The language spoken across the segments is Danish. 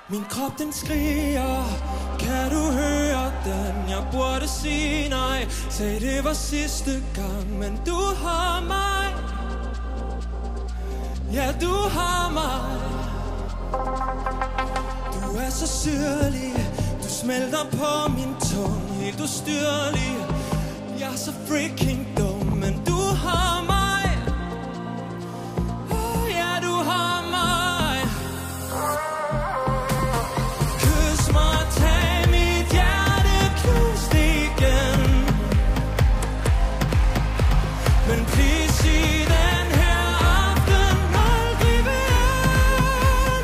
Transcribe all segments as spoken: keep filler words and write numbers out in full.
Min krop den skriger, kan du høre den? Jeg burde sige nej, sagde det var sidste gang, men du har mig. Ja, du har mig. Du er så syrlig, du smelter på min tunge, helt ustyrlig. Jeg er så freaking dum, men du har mig. Oh, ja, du har mig. Kys mig, tag mit hjerte, knus det igen. Men please sig den her aften aldrig igen.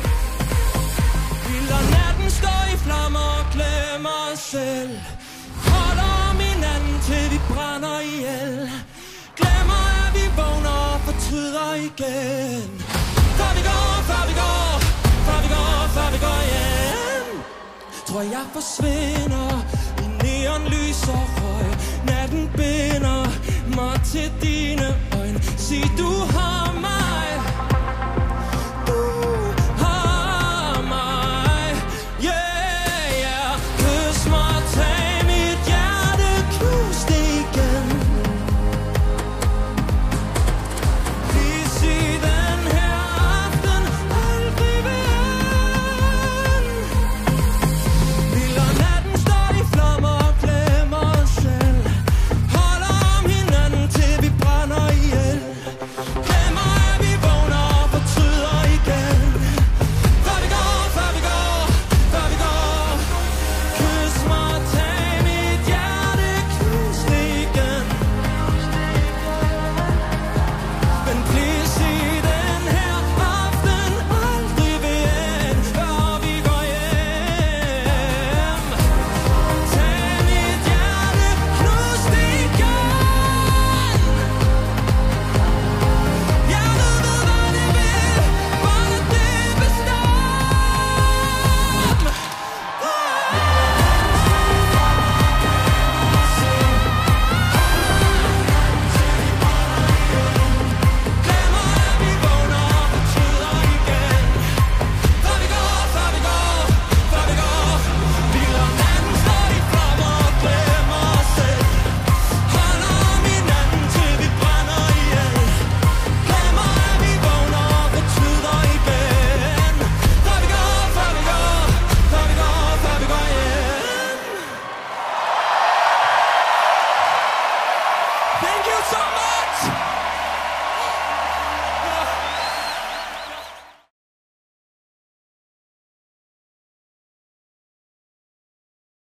Vi lader natten stå i flammer og glemmer os selv. Holder om hinanden til vi brænder ihjel. Glemmer at vi vågner og fortryder igen. Før vi går, før vi går, før vi går, før vi går hjem. Tror jeg forsvinder i neonlys og røg. Natten binder mig til dine øjne. Sig du har mig.